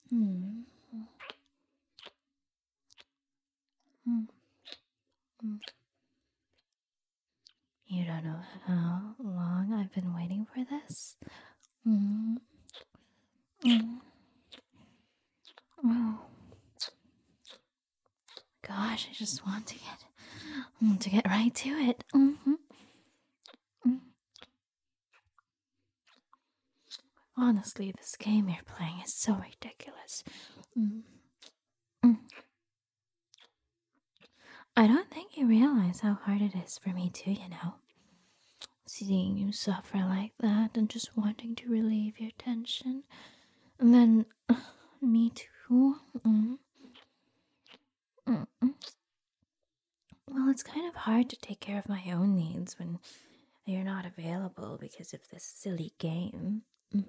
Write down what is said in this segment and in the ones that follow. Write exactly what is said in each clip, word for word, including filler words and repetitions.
Hmm. Hmm. Hmm. You don't know how long I've been waiting for this? Hmm. Hmm. Oh gosh, I just want to get mm, to get right to it. Mm-hmm. Mm. Honestly, this game you're playing is so ridiculous. Mm. Mm. I don't think you realize how hard it is for me too, you know. Seeing you suffer like that and just wanting to relieve your tension. And then, uh, me too. Mm. Mm. Mm. Well, it's kind of hard to take care of my own needs when you're not available because of this silly game. Mm.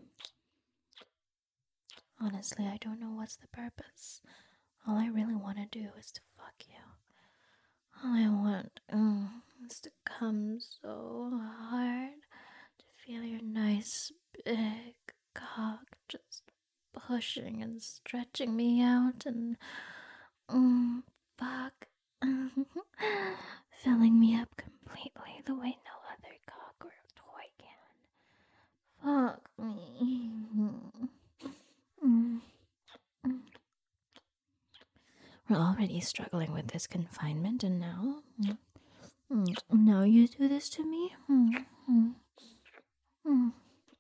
Honestly, I don't know what's the purpose. All I really want to do is to fuck you. All I want mm, is to come so hard, to feel your nice big cock just pushing and stretching me out and mm, fuck. Filling me up completely the way no other cock or toy can. Fuck me. Mm. We're already struggling with this confinement, and now, mm, mm, now you do this to me. Mm, mm, mm,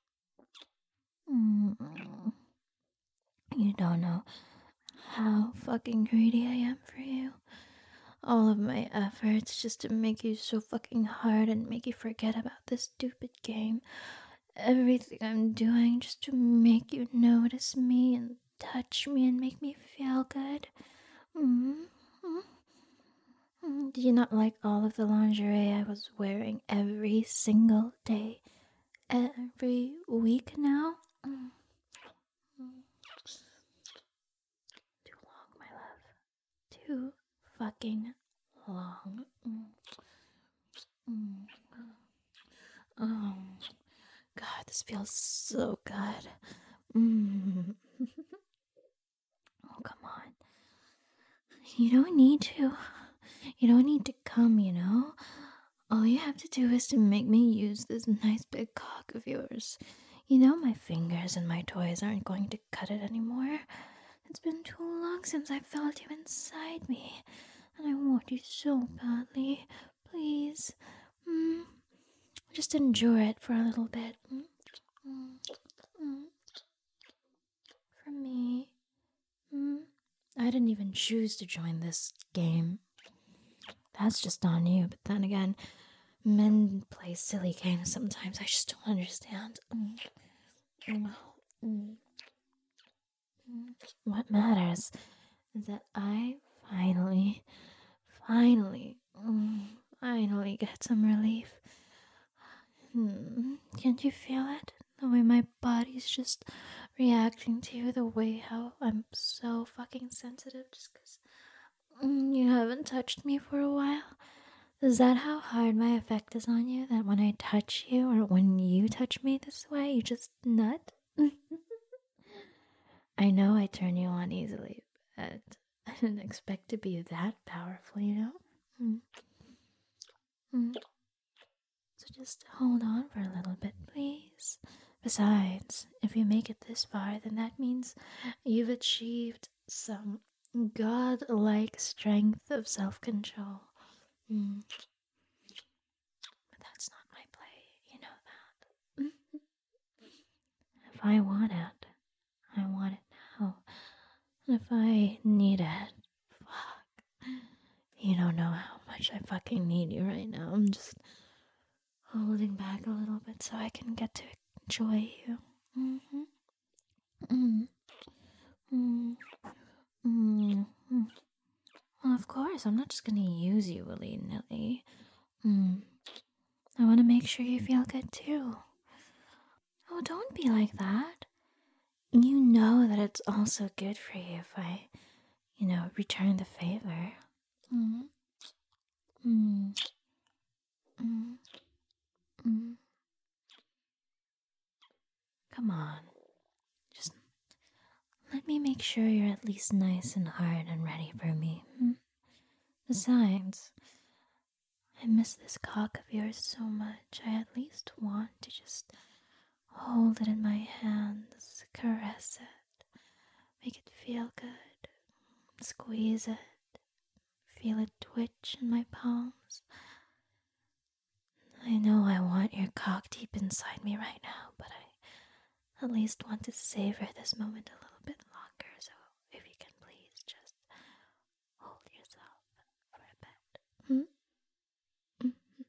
mm, mm. You don't know how fucking greedy I am for you. All of my efforts just to make you so fucking hard and make you forget about this stupid game. Everything I'm doing just to make you notice me and touch me and make me feel good. Mm, mm. Mm, Do you not like all of the lingerie I was wearing every single day, every week now? Mm, mm. Too long, my love. Too fucking long. Mm, mm. Oh, God, this feels so good. Mm. Oh, come on. You don't need to. You don't need to come, you know? All you have to do is to make me use this nice big cock of yours. You know, my fingers and my toys aren't going to cut it anymore. It's been too long since I felt you inside me, and I want you so badly. Please, mm, just endure it for a little bit. Mm, mm, mm, for me. Mm. I didn't even choose to join this game. That's just on you, but then again, men play silly games sometimes. I just don't understand. Mm, mm, mm, mm. What matters is that I finally, finally, mm, finally get some relief. Hmm. Can't you feel it? The way my body's just reacting to you, the way how I'm so fucking sensitive just because you haven't touched me for a while. Is that how hard my effect is on you? That when I touch you or when you touch me this way, you just nut? I know I turn you on easily, but I didn't expect to be that powerful, you know? Mm. Mm. So just hold on for a little bit, please. Besides, if you make it this far, then that means you've achieved some godlike strength of self control. Mm. But that's not my play, you know that. If I want it, I want it now. If I need it, fuck. You don't know how much I fucking need you right now. I'm just holding back a little bit so I can get to enjoy you. Mm-hmm. Mm, mm, mm, mm. Well, of course, I'm not just gonna use you willy nilly. Mm. I want to make sure you feel good too. Oh, don't be like that. You know that it's also good for you if I, you know, return the favor. Mm, mm, mm, mm. Come on. Just let me make sure you're at least nice and hard and ready for me. Hmm? Besides, I miss this cock of yours so much. I at least want to just hold it in my hands, caress it, make it feel good, squeeze it, feel it twitch in my palms. I know I want your cock deep inside me right now, but I at least want to savor this moment a little bit longer, so if you can please just hold yourself for a bit. Hmm?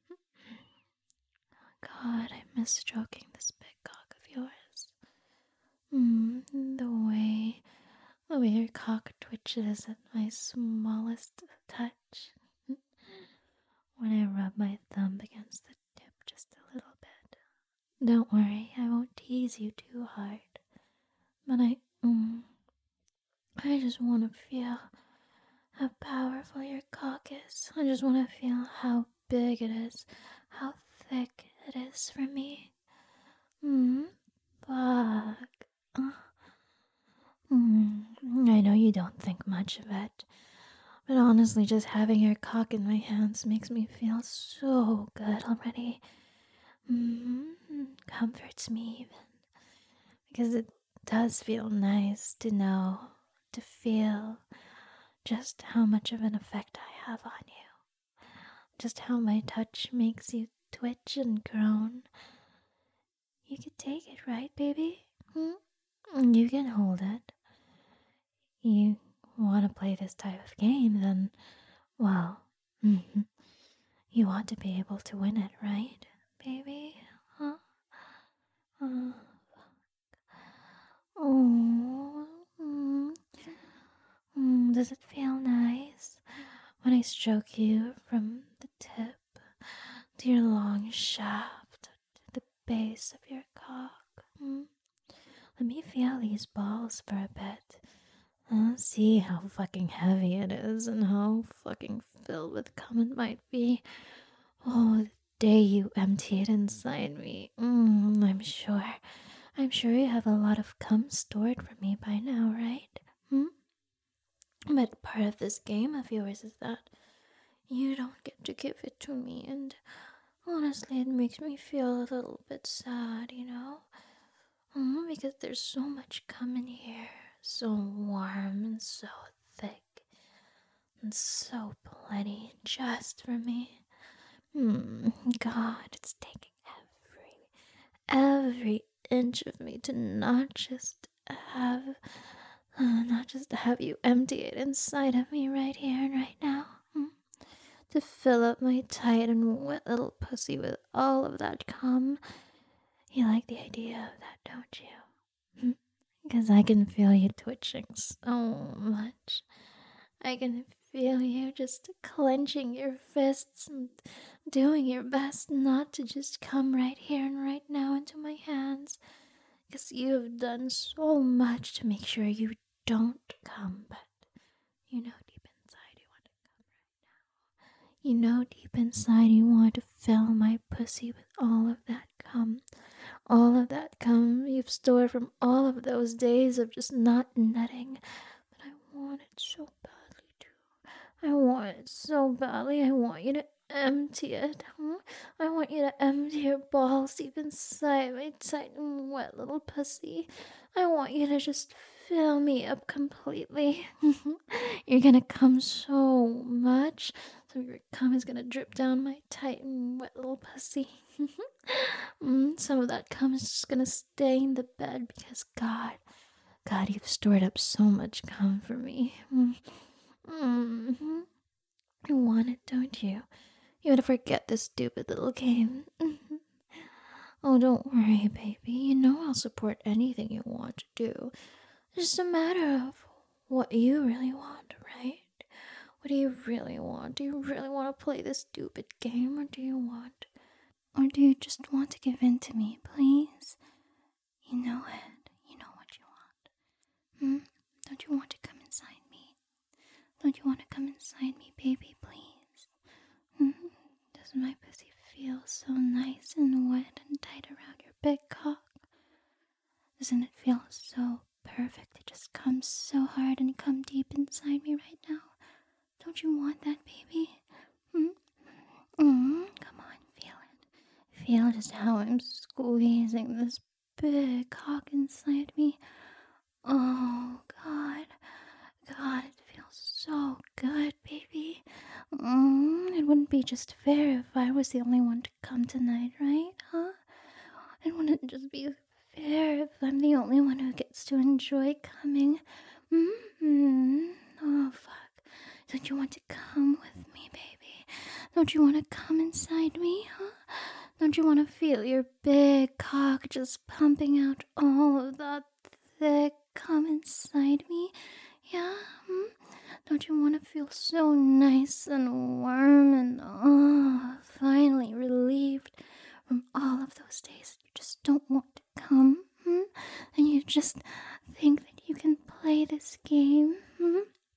God, I miss stroking this big cock of yours. Mm, the way, the way your cock twitches at my smallest touch. When I rub my thumb against the tip just a little bit. Don't worry, I won't tease you too hard. But I, mm, I just want to feel how powerful your cock is. I just want to feel how big it is, how thick it is for me. Mm, fuck. Uh, mm, I know you don't think much of it, but honestly, just having your cock in my hands makes me feel so good already. Mm, comforts me even, because it does feel nice to know, to feel just how much of an effect I have on you. Just how my touch makes you twitch and groan. You can take it, right, baby? Hmm? You can hold it. You want to play this type of game, then, well, you want to be able to win it, right, baby? Huh? Uh, oh, mm, mm, does it feel nice when I stroke you from the tip to your long shaft to the base of your cock? Mm? Let me feel these balls for a bit. Uh, see how fucking heavy it is and how fucking filled with cum it might be. Oh, the day you empty it inside me. Mm, I'm sure. I'm sure you have a lot of cum stored for me by now, right? Hmm? But part of this game of yours is that you don't get to give it to me, and honestly, it makes me feel a little bit sad, you know? Mm, because there's so much cum in here, so warm and so thick, and so plenty just for me. Hmm, God, it's taking every, every inch of me to not just have, uh, not just to have you empty it inside of me right here and right now. Hmm? To fill up my tight and wet little pussy with all of that cum. You like the idea of that, don't you? Because I can feel you twitching so much. I can feel you just clenching your fists and doing your best not to just come right here and right now into my hands. Because you have done so much to make sure you don't come, but you know deep inside you want to come right now. You know deep inside you want to fill my pussy with all of that cum. All of that cum you've stored from all of those days of just not nutting. But I want it so badly too. I want it so badly. I want you to empty it. Huh? I want you to empty your balls deep inside my tight and wet little pussy. I want you to just fill me up completely. You're gonna come so much. So your cum is gonna drip down my tight and wet little pussy. mm, some of that cum is just gonna stay in the bed because God, God, you've stored up so much cum for me. Mm. Mm-hmm. You want it, don't you? You want to forget this stupid little game. Oh, don't worry, baby. You know I'll support anything you want to do. It's just a matter of what you really want, right? What do you really want? Do you really want to play this stupid game, or do you want... Or do you just want to give in to me, please? You know it. You know what you want. Hmm? Don't you want to come inside me? Don't you want to come inside me, baby, please? Hmm? Doesn't my pussy feel so nice and wet and tight around your big cock? Doesn't it feel so perfect to just come so hard and come deep inside me right now? Don't you want that, baby? Hmm? Mm, come on, feel it. Feel just how I'm squeezing this big cock inside me. Oh, God. God, it feels so good, baby. Mm, it wouldn't be just fair if I was the only one to come tonight, right? Huh? It wouldn't just be fair if I'm the only one who gets to enjoy coming. Mm-hmm. Oh, fuck. Don't you want to come with me, baby? Don't you want to come inside me, huh? Don't you want to feel your big cock just pumping out all of that thick cum inside me? Yeah? Hmm? Don't you want to feel so nice and warm and, oh, finally relieved from all of those days that you just don't want to come? Hmm? And you just think that you can play this game? Hmm?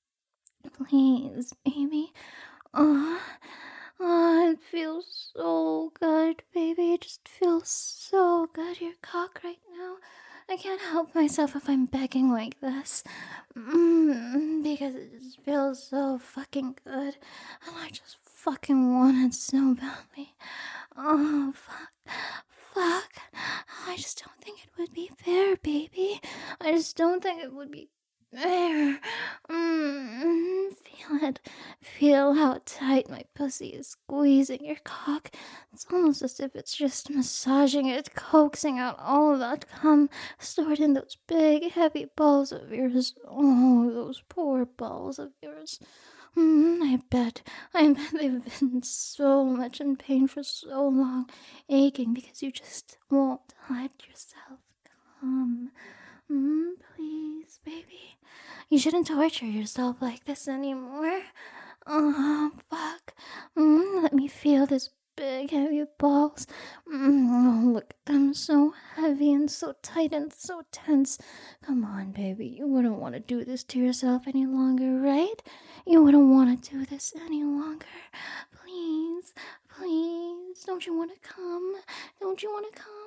Please, baby. Oh, oh, it feels so good, baby. It just feels so good, your cock right now. I can't help myself if I'm begging like this. Mm, because it just feels so fucking good. And I just fucking want it so badly. Oh, fuck. Fuck. I just don't think it would be fair, baby. I just don't think it would be there. Mm, feel it. Feel how tight my pussy is squeezing your cock. It's almost as if it's just massaging it, coaxing out all of that cum stored in those big, heavy balls of yours. Oh, those poor balls of yours. Mm, I bet, I bet they've been so much in pain for so long, aching because you just won't let yourself come. Mm, please, baby. You shouldn't torture yourself like this anymore. Oh, fuck. Mm, let me feel this big, heavy balls. Mm, oh, look at them, so heavy and so tight and so tense. Come on, baby. You wouldn't want to do this to yourself any longer, right? You wouldn't want to do this any longer. Please, please. Don't you want to come? Don't you want to come?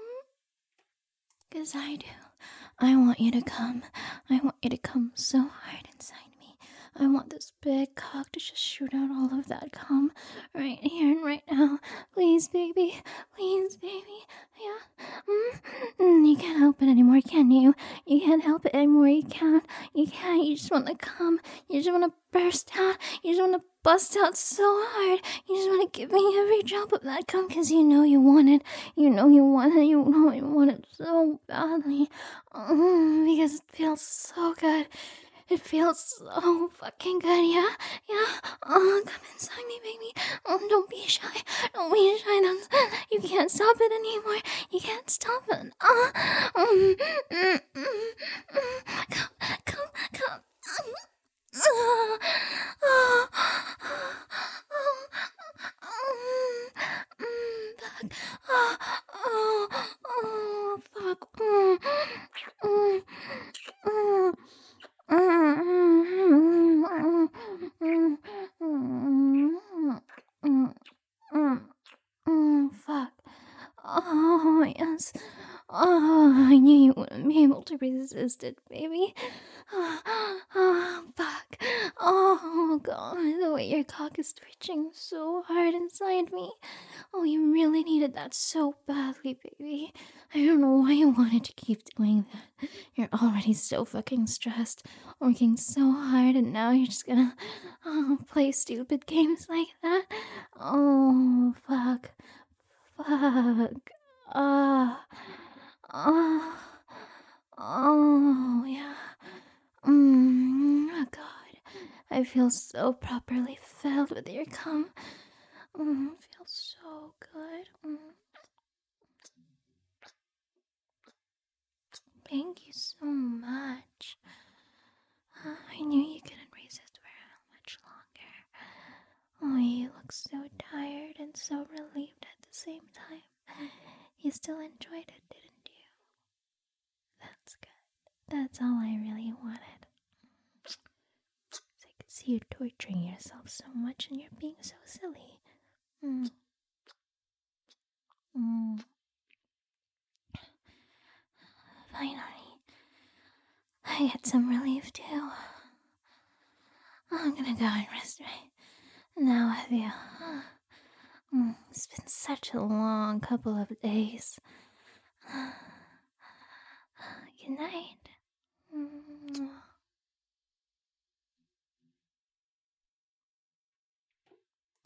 'Cause I do. I want you to come. I want you to come so hard inside me. I want this big cock to just shoot out all of that cum right here and right now. Please, baby. Please, baby. Yeah. Mm. You can't help it anymore, can you? You can't help it anymore. You can't. You can't. You just want to come. You just want to burst out. You just want to bust out so hard. You just want to give me every drop of that cum because you know you want it. You know you want it. You know you want it so badly. Mm, because it feels so good. It feels so fucking good, yeah? Yeah? Oh, come inside me, baby. Oh, don't be shy. Don't be shy. Don't, you can't stop it anymore. You can't stop it. Oh, mm, mm, mm, mm. Come, come, come. Oh, oh, oh, oh, mm, fuck. Oh, oh, oh, fuck. Mm, mm, mm. Mm, fuck. Oh, yes. Oh, I knew you wouldn't be able to resist it, baby. Oh, fuck. Oh, God, the way your cock is twitching so hard inside me. Oh, you really needed that so badly, baby. I don't know why you wanted to keep doing that. You're already so fucking stressed, working so hard, and now you're just gonna oh, play stupid games like that. Oh, fuck. Fuck. Ah. Uh, oh. Oh, yeah. Mm, oh, God. I feel so properly filled with your cum. Mm, it feels so good. Mm. Thank you so much. Uh, I knew you couldn't resist for much longer. Oh, you look so tired and so relieved at the same time. You still enjoyed it, didn't you? That's good. That's all I really wanted. I could see you torturing yourself so much and you're being so silly. Mm. Mm. Finally, I I had some relief too. I'm gonna go and rest right now with you. Mm, It's been such a long couple of days. Good night.